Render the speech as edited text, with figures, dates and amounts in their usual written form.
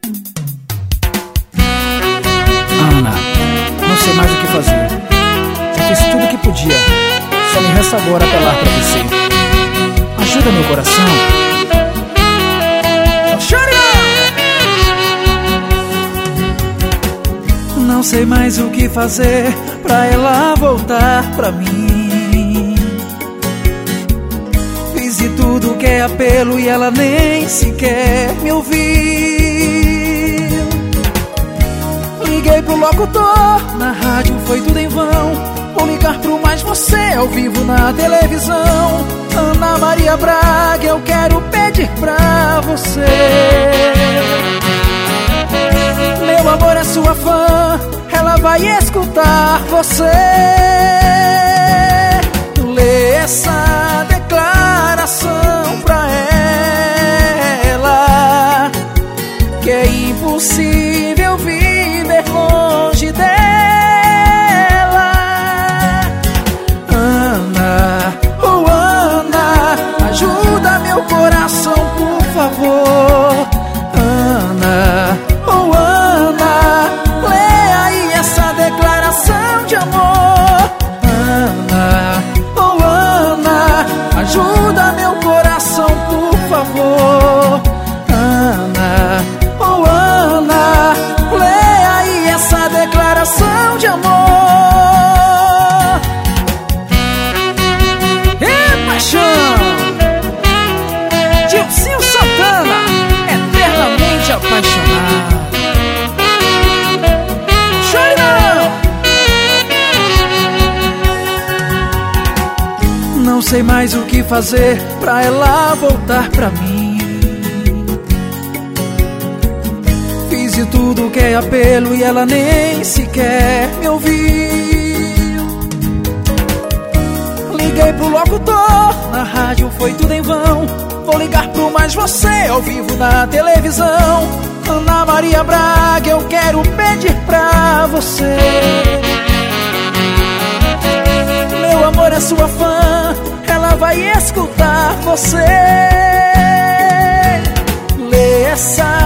Ana, não sei mais o que fazer. Já fiz tudo o que podia. Só me resta agora apelar pra você. Ajuda meu coração. Não sei mais o que fazer pra ela voltar pra mim. Fiz de tudo que é apelo e ela nem sequer me ouviu. Liguei pro locutor, na rádio foi tudo em vão. Vou ligar pro Mais Você ao vivo na televisão. Ana Maria Braga, eu quero pedir pra você. Meu amor é sua fã, ela vai escutar você. Lê essa declaração pra ela, que é impossível viver longe dela. Ana, oh Ana, ajuda meu coração, por favor. Ana, oh Ana, lê aí essa declaração de amor. Ana, oh Ana, ajuda meu coração, por favor. Ana, oh Ana, lê aí essa declaração de amor. E paixão, Dilcinho Santana, eternamente apaixonado. Chore não! Não sei mais o que fazer pra ela voltar pra mim. Fiz de tudo que é apelo e ela nem sequer me ouviu. Liguei pro locutor, na rádio foi tudo em vão. Vou ligar pro Mais Você ao vivo na televisão. Ana Maria Braga, eu quero pedir pra você. Meu amor é sua fã, ela vai escutar você. Lê essa